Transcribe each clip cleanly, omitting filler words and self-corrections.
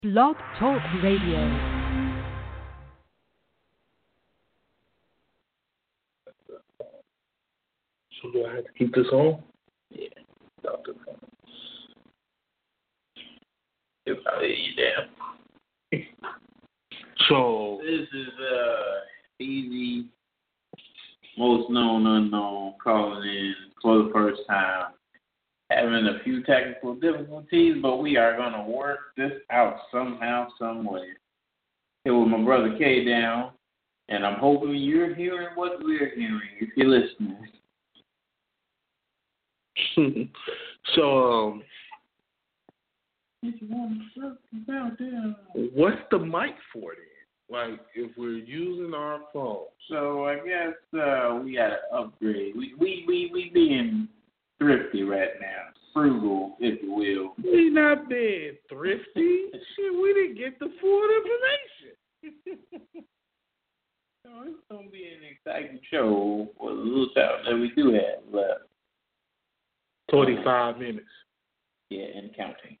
Blog Talk Radio. So do I have to keep this on? Yeah, stop the phone. If I hear you down. So This is Easy, most known unknown, calling in for the first time. Having a few technical difficulties, but we are going to work this out somehow, some way. Here with my brother K down, and I'm hoping you're hearing what we're hearing if you're listening. so what's the mic for then? Like, if we're using our phone. So I guess we got to upgrade. We being thrifty right now, frugal, if you will. We not being thrifty. Shit, we didn't get the full information. So it's gonna be an exciting show for the little time that we do have left. 25 minutes. Yeah, and counting.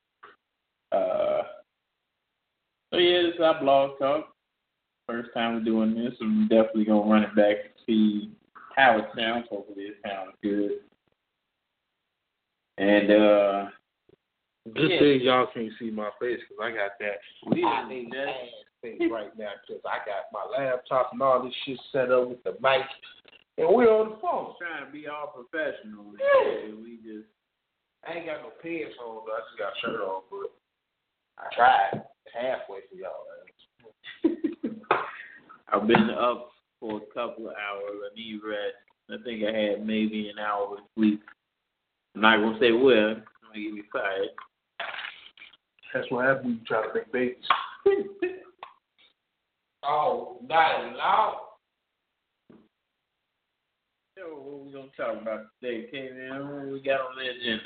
So yeah, this is our blog talk. First time we're doing this, and we're definitely gonna run it back and see how it sounds. Hopefully it sounds good. And Good thing y'all can't see my face because I got that really ass face right now because I got my laptop and all this shit set up with the mic, and we're on the phone. Trying to be all professional. Yeah. We just I ain't got no pants on, but I just got a shirt on, but I tried halfway for y'all. I've been up for a couple of hours. I need rest. I think I had maybe an hour of sleep. I'm not gonna say when. I'm gonna get me fired. That's what happens when you try to make babies. Oh, not loud. So what we gonna talk about today, K-Man? What we got on the agenda?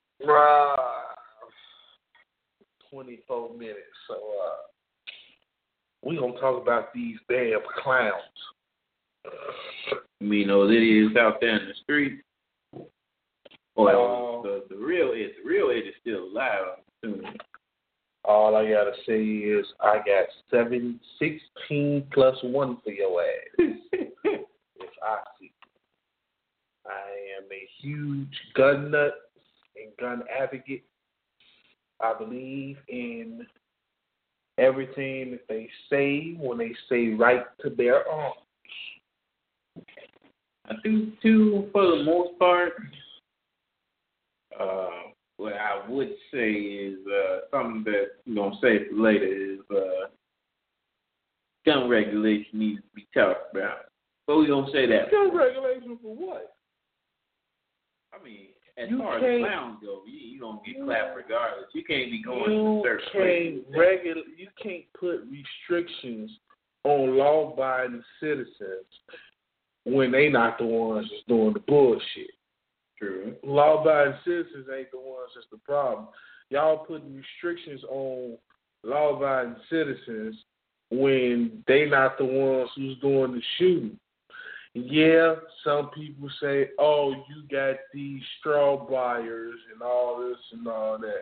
24 minutes. So we gonna talk about these damn clowns. You mean those idiots out there in the street? Well, the real it is still alive, I'm assuming. All I gotta say is I got 16 plus 1 for your ass. If I see. I am a huge gun nut and gun advocate. I believe in everything that they say when they say right to bear arms. I think too, for the most part, what I would say is something that I'm gonna say for later is gun regulation needs to be talked about. But we're gonna say that. Gun regulation for what? I mean, as far as clowns go, you gonna get clapped regardless. You can't be going to certain places. You can't put restrictions on law-abiding citizens when they not the ones that's doing the bullshit. True. Law-abiding citizens ain't the ones that's the problem. Y'all putting restrictions on law-abiding citizens when they not the ones who's doing the shooting. Yeah, some people say, oh, you got these straw buyers and all this and all that.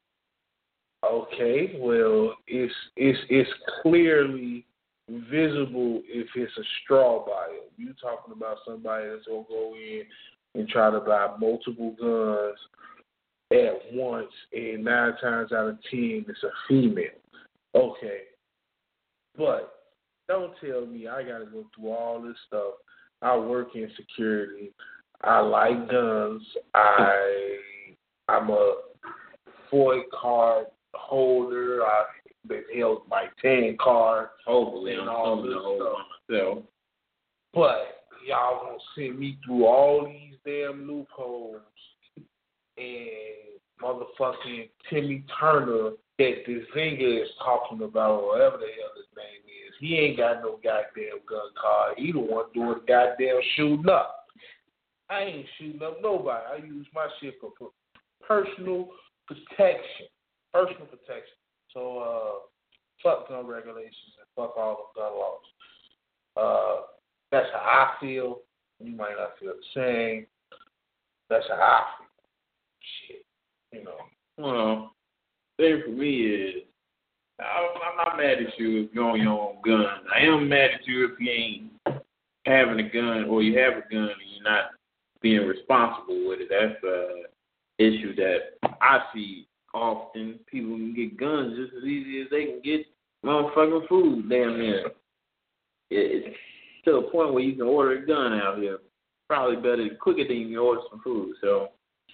Okay, well, it's clearly visible if it's a straw buyer. You talking about somebody that's gonna go in and try to buy multiple guns at once, and 9 times out of 10 it's a female. Okay, but don't tell me I gotta go through all this stuff. I work in security. I like guns. I'm a FOID card holder. I've been held my 10 card. Hopefully, and I'm all coming this to hold stuff. myself. But y'all gonna send me through all these damn loopholes, and motherfucking Timmy Turner that the Zinger is talking about, or whatever the hell his name is, he ain't got no goddamn gun card. He the one doing the goddamn shooting up. I ain't shooting up nobody. I use my shit for personal protection. Personal protection. So, fuck gun regulations and fuck all the gun laws. That's how I feel. You might not feel the same. That's how I feel. Shit. You know. Well, thing for me is I'm not mad at you if you own your own gun. I am mad at you if you ain't having a gun or you have a gun and you're not being responsible with it. That's an issue that I see often. People can get guns just as easy as they can get motherfucking food damn near. It's to a point where you can order a gun out here. Probably better, quicker than you can order some food. So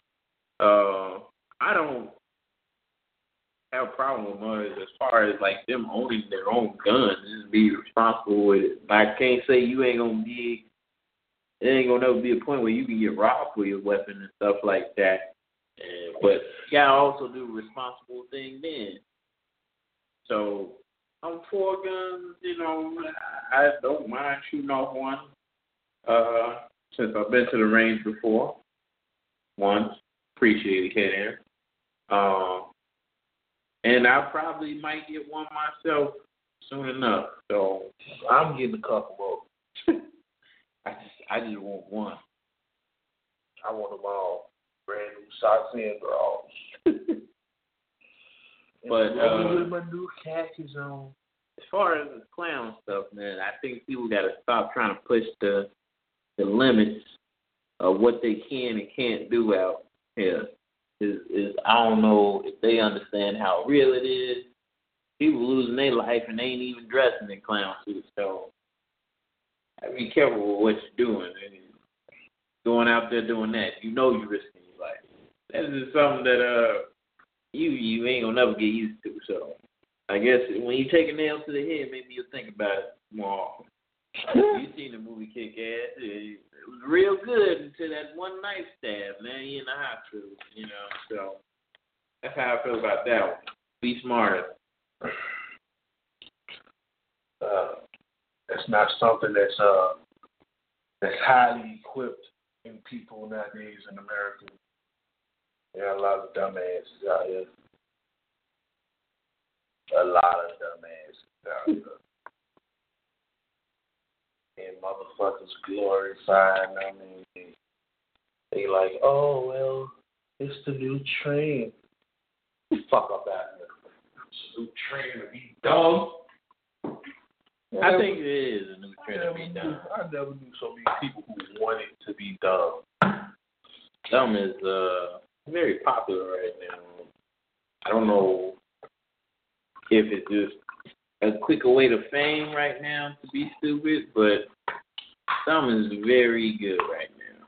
I don't have a problem with mothers as far as like them owning their own guns, just be responsible with it. I can't say you ain't gonna be. It ain't gonna never be a point where you can get robbed for your weapon and stuff like that. But you gotta also do a responsible thing then. So I'm for guns. You know, I don't mind shooting off one. Since I've been to the range before, once, appreciate it, K-Aaron. And I probably might get one myself soon enough. So I'm getting a couple of. I just want one. I want them all. Brand new socks and drawers. But with my new khakis on. As far as the clown stuff, man, I think people got to stop trying to push the limits of what they can and can't do out here. Is I don't know if they understand how real it is. People losing their life and they ain't even dressing in clown suits. So be careful with what you're doing. And going out there doing that, you know you're risking your life. That is something that you ain't gonna never get used to. So I guess when you take a nail to the head, maybe you'll think about it more often. You seen the movie Kick-Ass. It was real good until that one knife stab, man. You in the hospital, you know. So that's how I feel about that one. Be smarter. That's not something that's highly equipped in people nowadays in America. There are a lot of dumbasses out here. A lot of dumbasses out here. And motherfuckers glorifying them. And they like, oh, well, it's the new trend. Fuck up out here. It's a new trend to be dumb. I think it is a new trend to be dumb. I never knew so many people who wanted to be dumb. Dumb is very popular right now. I don't know if it's just a quicker way to fame right now to be stupid, but dumb is very good right now.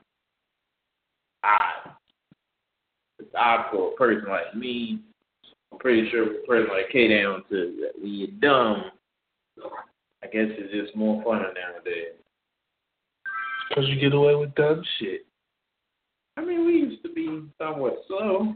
It's odd for a person like me. I'm pretty sure for a person like K-Down to when you're dumb, I guess it's just more fun nowadays. Because you get away with dumb shit. I mean, we used to be somewhat slow.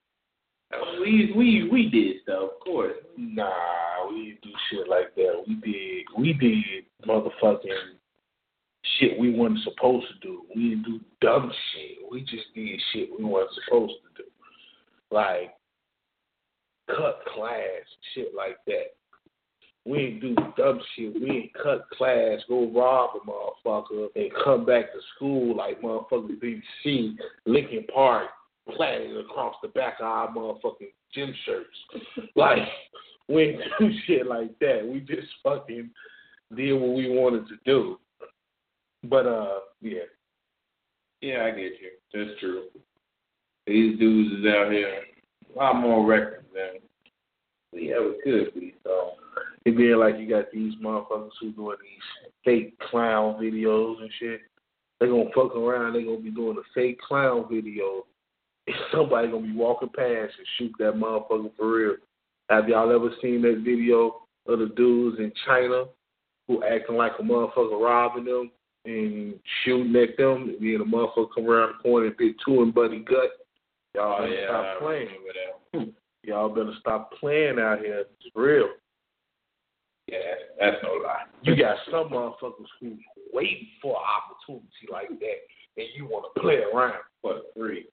We did stuff, of course. Nah, we didn't do shit like that. We did motherfucking shit we weren't supposed to do. We didn't do dumb shit. We just did shit we weren't supposed to do. Like, cut class, shit like that. We ain't do dumb shit. We ain't cut class, go rob a motherfucker, and come back to school like motherfuckers BBC, Lincoln Park, planted across the back of our motherfucking gym shirts. Like, we ain't do shit like that. We just fucking did what we wanted to do. But, yeah. Yeah, I get you. That's true. These dudes is out here a lot more reckless than we ever could be, so. It being like you got these motherfuckers who doing these fake clown videos and shit. They gonna fuck around. They gonna be doing a fake clown video. And somebody gonna be walking past and shoot that motherfucker for real. Have y'all ever seen that video of the dudes in China who acting like a motherfucker robbing them and shooting at them? And then the motherfucker come around the corner and bit two in buddy gut. Y'all better stop playing with that. Y'all better stop playing out here. It's real. Yeah, that's no lie. You got some motherfuckers who's waiting for an opportunity like that, and you want to play around for free.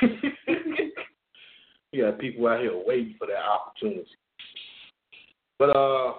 You got people out here waiting for that opportunity. But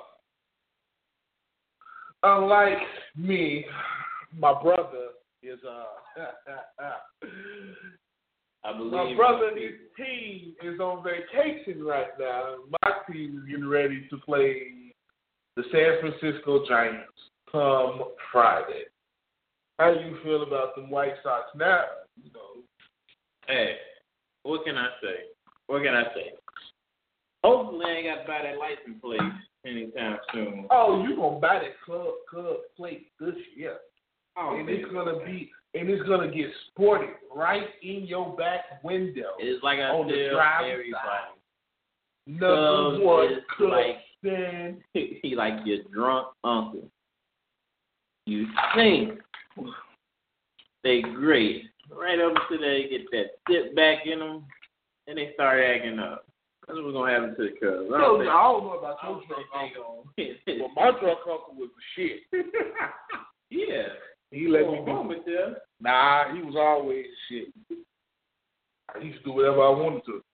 unlike me, my brother is I believe my brother and his team is on vacation right now. My team is getting ready to play the San Francisco Giants come Friday. How do you feel about them White Sox now? You know. Hey, what can I say? Hopefully, I ain't got to buy that license plate anytime soon. Oh, you gonna buy that club plate this year? Oh, and it's gonna get sported right in your back window. It's like I on tell the driver's everybody. side. Number one, like he like your drunk uncle. You think they great, right up until they get that sit back in them, and they start acting up. That's what's gonna happen to the Cubs. I don't know about your drunk uncle, but my drunk uncle was the shit. Yeah. He let me do. Nah, he was always shit. I used to do whatever I wanted to.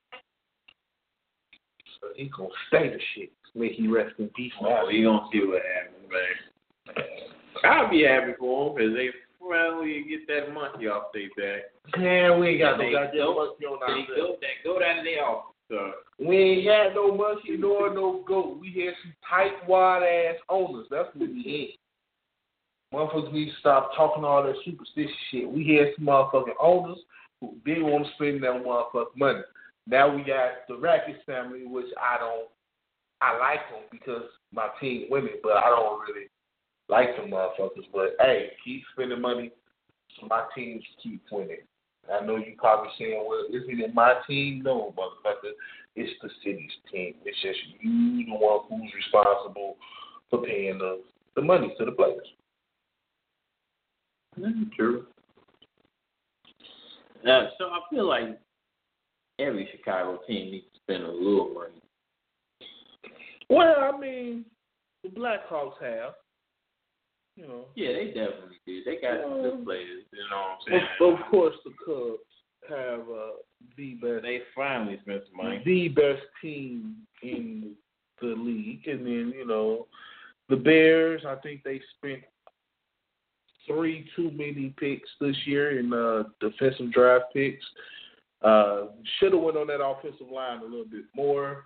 So he gonna stay the shit. May he rest in peace. Oh, we gonna see what happens, man. I'll be happy for them because they finally get that monkey off their back. Yeah, we ain't got no goddamn monkey on our back. Go down their office. We ain't had no monkey nor no goat. We had some tight, wide ass owners. That's what we had. Motherfuckers need to stop talking all that superstitious shit. We had some motherfucking owners who didn't want to spend that motherfucking money. Now we got the Rackets family, which I like them because my team winning, but I don't really like them motherfuckers. But hey, keep spending money so my teams keep winning. I know you probably saying, well, isn't it my team? No, motherfucker. It's the city's team. It's just you, the one who's responsible for paying the money to the players. That's true. So I feel like every Chicago team needs to spend a little money. Well, I mean, the Blackhawks have. You know. Yeah, they definitely did. They got some good players. You know what I'm saying? Of course, the Cubs have the best. They finally spent some money. The best team in the league, and then the Bears. I think they spent 3 too many picks this year in defensive draft picks. Should have went on that offensive line a little bit more.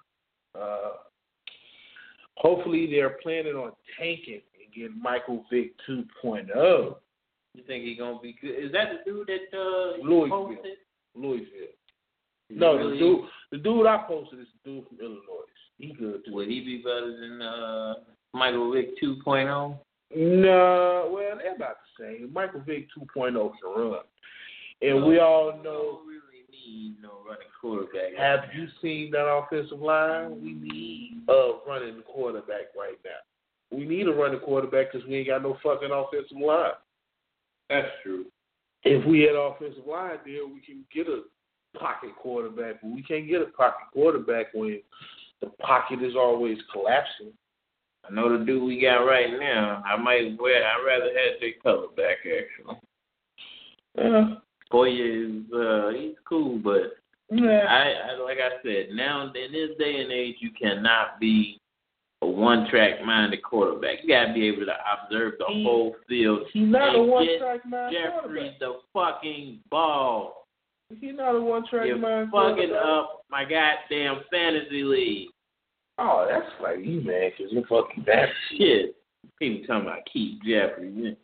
Hopefully, they're planning on tanking and getting Michael Vick 2.0. You think he's gonna be good? Is that the dude that Louisville. No, really? the dude I posted is the dude from Illinois. He good too. Would he be better than Michael Vick 2.0? No, well, they're about the same. Michael Vick 2.0 can run. And we all know. We don't really need no running quarterback. Have you seen that offensive line? We need a running quarterback right now. We need a running quarterback because we ain't got no fucking offensive line. That's true. If we had offensive line there, we can get a pocket quarterback, but we can't get a pocket quarterback when the pocket is always collapsing. I know the dude we got right now. I'd rather have the color back actually. Yeah. Boye he's cool, but I like I said, now in this day and age, you cannot be a one-track minded quarterback. You gotta be able to observe the whole field. He's not a one-track minded Jeffrey the fucking ball. He's not a one-track minded quarterback. You're fucking up my goddamn fantasy league. Oh, that's like you, man, because you're fucking bad. Shit. People talking about Keith Jeffrey.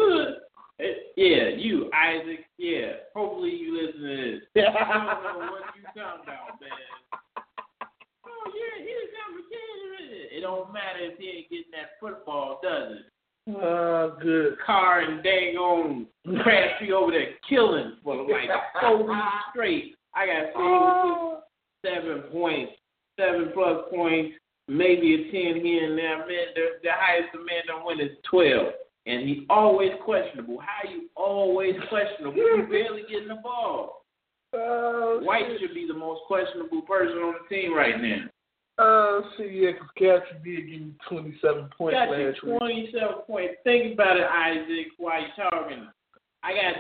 Yeah, you, Isaac. Yeah. Hopefully you listen to this. I don't know what you talking about, man. Oh, yeah, he's complicated. It don't matter if he ain't getting that football, does it? Good. Carr and dang Crabtree over there killing for like 4 weeks straight. I got 7 points. 7+ points, maybe a 10 here and there. Man, the highest the man done win is 12. And he's always questionable. How are you always questionable? You barely getting the ball. White should be the most questionable person on the team right now. Because Crabtree did give me 27 points got last you 27 points. Think about it, Isaac, while you're talking. I got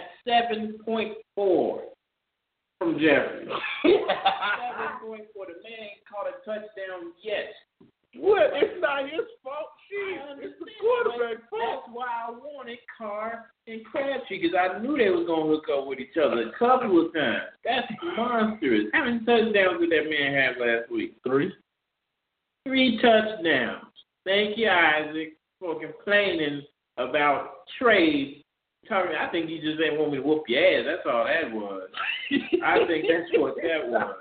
7.4. From Jeffrey. 7.4. The man ain't caught a touchdown yet. What? It's not his fault. Shit. I understand quarterback. That's why I wanted Carr and Crabtree, because I knew they was going to hook up with each other a couple of times. That's monstrous. How many touchdowns did that man have last week? 3. 3 touchdowns. Thank you, Isaac, for complaining about trades. I think you just didn't want me to whoop your ass. That's all that was. I think that's what that was.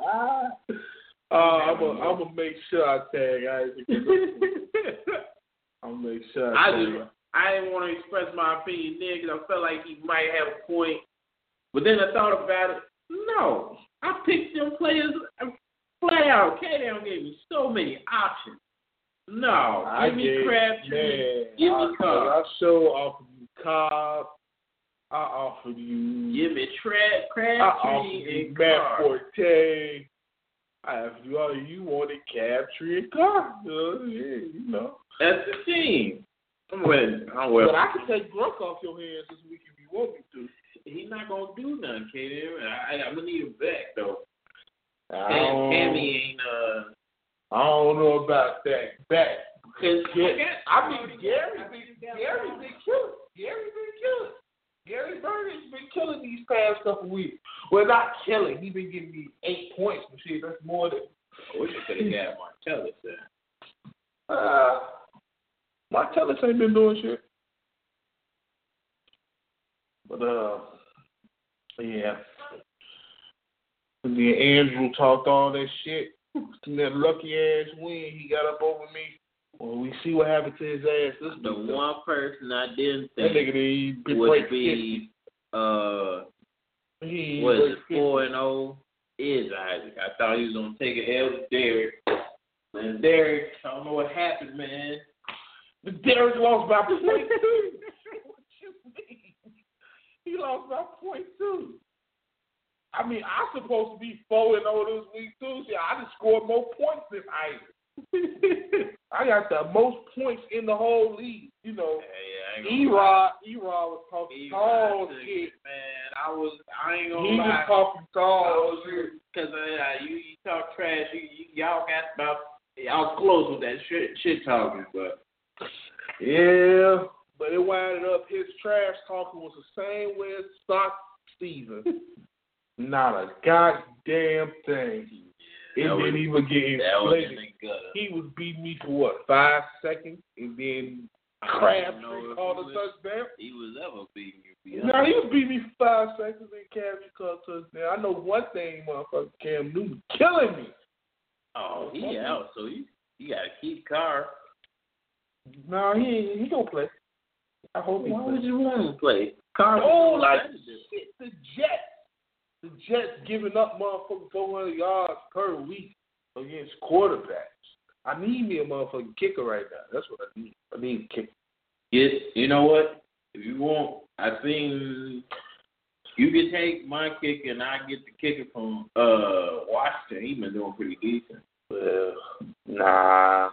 I'm gonna make sure I tag Isaac. I'm gonna make sure I didn't want to express my opinion there because I felt like he might have a point. But then I thought about it. No, I picked them players flat out. K-Down gave me so many options. No, give me Crabtree. Give me Cobb. I sure offered you Cobb. I offered you. Give me Crabtree and Matt Forte. I asked you all you wanted Crabtree and Cobb. You know. That's the team. But I can take Gronk off your hands this week if you want me to. He's not gonna do nothing, K-Down. I'm gonna need him back though. Cammy ain't I don't know about that back. Because Gary been killing. Gary Burton's been killing these past couple weeks. Well, not killing. He's been giving me 8 points and shit. That's more than. I wish I could have got Martellus there. Martellus ain't been doing shit. But yeah. And then Andrew talked all that shit. That lucky ass win he got up over me. Well, we see what happened to his ass. This the one person I didn't that think nigga would be 4-0 is Isaac. I thought he was gonna take an L with Derek. And Derek, I don't know what happened, man. But Derek lost by 0.2. What you mean? He lost by 0.2. I mean, I'm supposed to be 4-0 this week too. See, I just scored more points than Isaac. I got the most points in the whole league. You know, E-Rod was talking tall shit. Man, I ain't gonna lie. He was talking tall shit. Because you talk trash. Y'all got about y'all close with that shit talking, but yeah. But it winded up his trash talking was the same way as stock season. Not a goddamn thing. It didn't even get inflated. He was beating me for what, 5 seconds? And then Crabtree called a touchdown? He was ever beating you. No, he was beating me for 5 seconds and Crabtree called a touchdown. I know one thing, motherfucker, Cam Newton killing me. Oh, he out, so you got to keep Carr. No, he gonna play. I hope he plays. Why would you want him to play? Carr. Oh, like shit, the Jets. The Jets giving up motherfucking 400 yards per week against quarterbacks. I need me a motherfucking kicker right now. That's what I need. I need a kicker. You know what? If you want, I think you can take my kicker and I get the kicker from Washington. He's been doing pretty decent. Well, nah.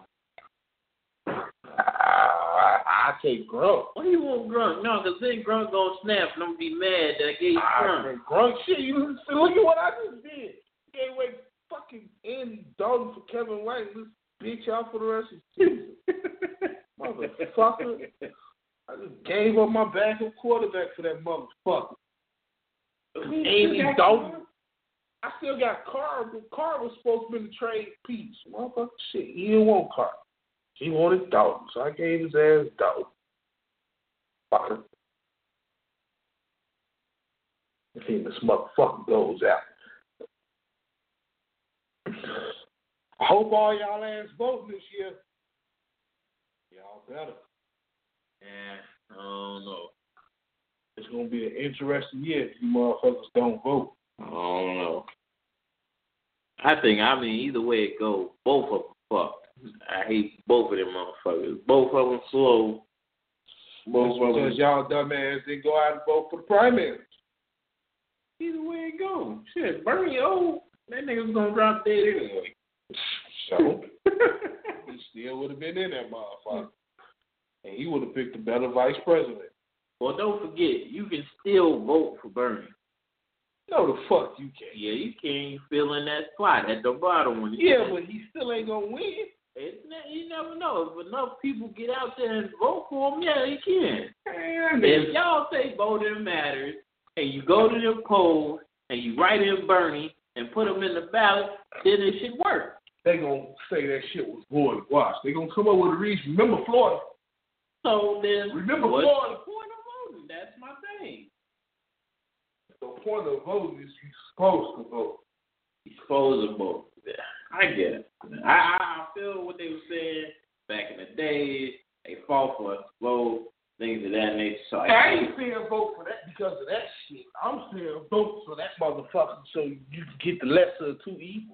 I take Gronk. Why you want Gronk? No, because then Gronk gonna snap and I'm gonna be mad that I gave Gronk. Gronk shit, you look at what I just did. Gave away fucking Andy Dalton for Kevin White and this bitch out for the rest of the season. Motherfucker. I just gave up my backup quarterback for that motherfucker. Andy Dalton. I still got Carr, but Carr was supposed to be in the trade piece. Motherfucker shit. He didn't want Carr. He wanted Dalton, so I gave his ass Dalton. Fucker. I think this motherfucker goes out. I hope all y'all ass vote this year. Y'all better. Yeah, I don't know. It's going to be an interesting year if you motherfuckers don't vote. I don't know. I mean, either way it goes, both of them fucked. I hate both of them motherfuckers. Both of them slow. Both of them. Because y'all dumbass didn't go out and vote for the primaries. Either way it goes. Shit, Bernie old. That nigga's going to drop dead anyway. So, he still would have been in that motherfucker. And he would have picked a better vice president. Well, don't forget, you can still vote for Bernie. No, the fuck you can't. Yeah, you can't. You fill in that spot at the bottom. Yeah, but he still ain't going to win. You never know. If enough people get out there and vote for him, yeah, he can. If y'all say voting matters, and you go to the polls, and you write in Bernie, and put him in the ballot, then it should work. They gonna say that shit was void. Watch. They gonna come up with a reason. Remember Florida? So then, remember what's Florida? the point of voting? That's my thing. The point of voting is you're supposed to vote. You're supposed to vote. Yeah, I get it. I feel what they were saying back in the day. They fought for us to vote, things of that nature. So I ain't saying vote for that because of that shit. I'm saying vote for that motherfucker so you can get the lesser of two evils.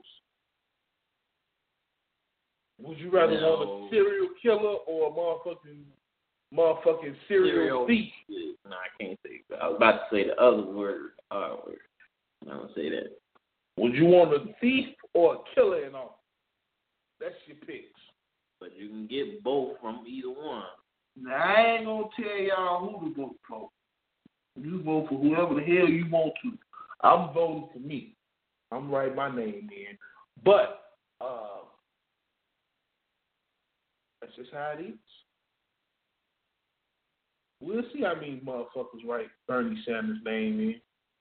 Would you rather want a serial killer or a motherfucking serial thief? No, I can't say that. I was about to say the other word, R word. I don't say that. Would you want a thief or a killer in office? That's your picks. But you can get both from either one. Now, I ain't gonna tell y'all who to vote for. You vote for whoever the hell you want to. I'm voting for me. I'm writing my name in. But that's just how it is. We'll see how many motherfuckers write Bernie Sanders' name in.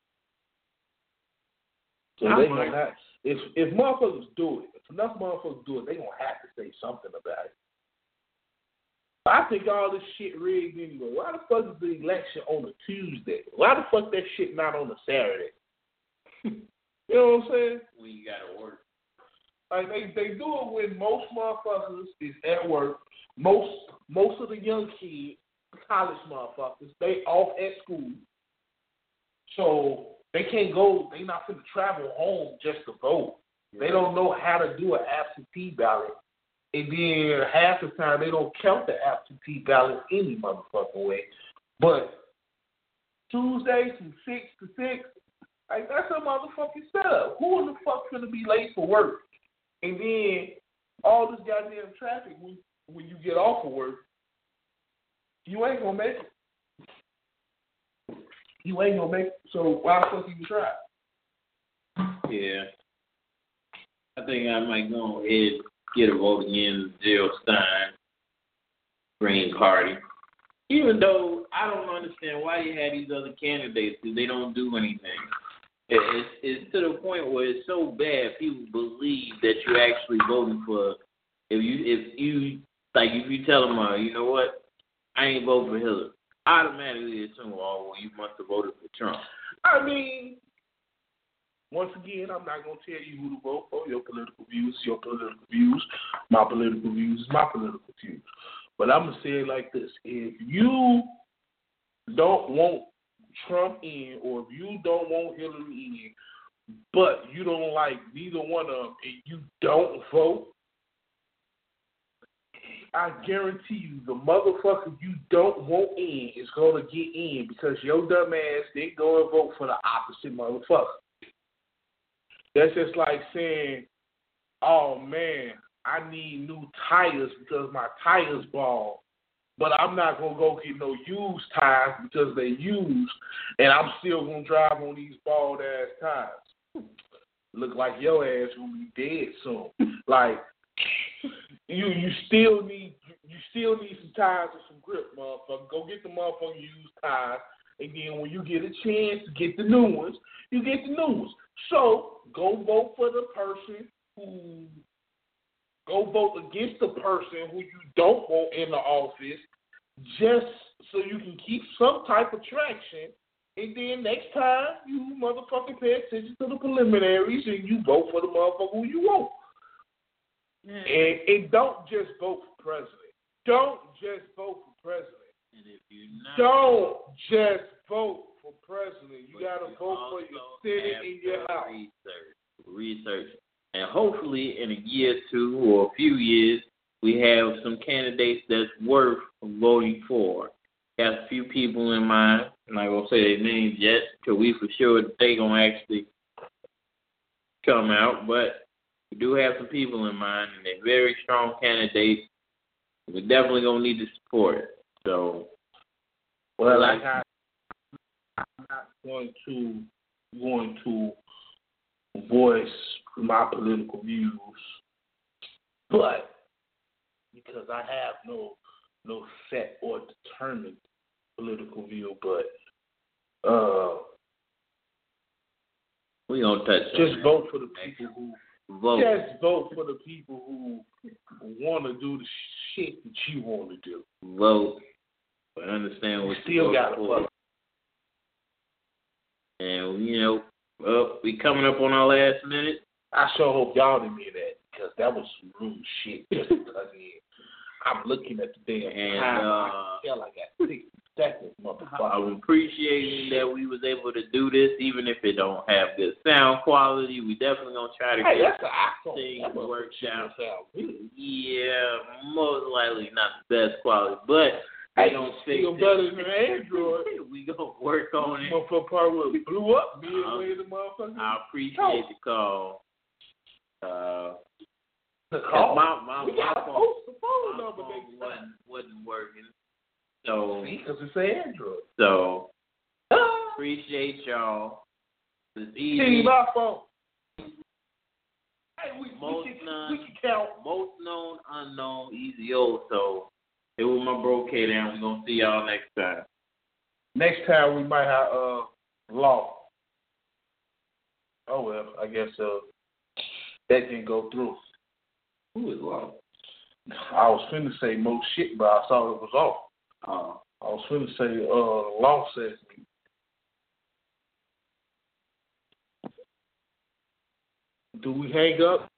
So they gonna have, if motherfuckers do it, if enough motherfuckers do it, they gonna have to say something about it. I think all this shit rigged anyway. Why the fuck is the election on a Tuesday? Why the fuck that shit not on a Saturday? You know what I'm saying? When you gotta work. Like they do it when most motherfuckers is at work. Most of the young kids, college motherfuckers, they off at school. So they can't go, they not finna travel home just to vote. They don't know how to do an absentee ballot. And then half the time they don't count the absentee ballot any motherfucking way. But Tuesday from 6 to 6, like that's a motherfucking setup. Who in the fuck finna be late for work? And then all this goddamn traffic when you get off of work, you ain't gonna make it. You ain't gonna make it. So why the fuck you try? Yeah. I think I might go ahead and get a vote again, Jill Stein, Green Party. Even though I don't understand why you had these other candidates because they don't do anything. It's to the point where it's so bad people believe that you're actually voting for. If you tell them, you know what, I ain't voting for Hillary, automatically assume, well, you must have voted for Trump. I mean, once again, I'm not gonna tell you who to vote for. Your political views, your political views. My political views is my political views. But I'm gonna say it like this: if you don't want Trump in, or if you don't want Hillary in, but you don't like neither one of them, and you don't vote, I guarantee you the motherfucker you don't want in is going to get in because your dumb ass didn't go and vote for the opposite motherfucker. That's just like saying, oh, man, I need new tires because my tires bald. But I'm not going to go get no used tires because they used, and I'm still going to drive on these bald-ass tires. Look like your ass will be dead soon. Like, you still need some tires and some grip, motherfucker. Go get the motherfucking used tires, and then when you get a chance to get the new ones, you get the new ones. So go vote for the person who. Go vote against the person who you don't want in the office, just so you can keep some type of traction. And then next time you motherfucking pay attention to the preliminaries and you vote for the motherfucker who you want. And don't just vote for president. Don't just vote for president. And if you're not, don't just vote for president. You got to vote for your Senate and your House. Research. And hopefully in a year or two or a few years, we have some candidates that's worth voting for. Got a few people in mind. I'm not going to say their names yet because we for sure they're going to actually come out. But we do have some people in mind, and they're very strong candidates. We're definitely going to need to support it. So, well, I'm not going to voice my political views, but because I have no set or determined political view, but we gonna touch just vote for the people who vote. Just vote for the people who want to do the shit that you want to do. Vote, but understand what you still got to vote. And we coming up on our last minute. I sure hope y'all didn't hear that because that was some rude shit. Just because I'm looking at the damn time. I feel like I got 60 seconds, motherfucker. I'm appreciating that we was able to do this, even if it don't have good sound quality. We definitely gonna try to get things worked out. Yeah, most likely not the best quality, but we gonna fix it. Better than Android. We gonna work on it. Motherfucker probably blew up midway the motherfucker. I appreciate the call. The call. My phone number wasn't working. So because it's Android. So appreciate y'all. It's easy. See my phone. Hey, we can count. Most known, unknown, easy old. So it was my bro K down. We're gonna see y'all next time. Next time we might have Law. Oh well, I guess that didn't go through. Who is Law? I was finna say more shit, but I saw it was off. I was finna say Law says me. Do we hang up?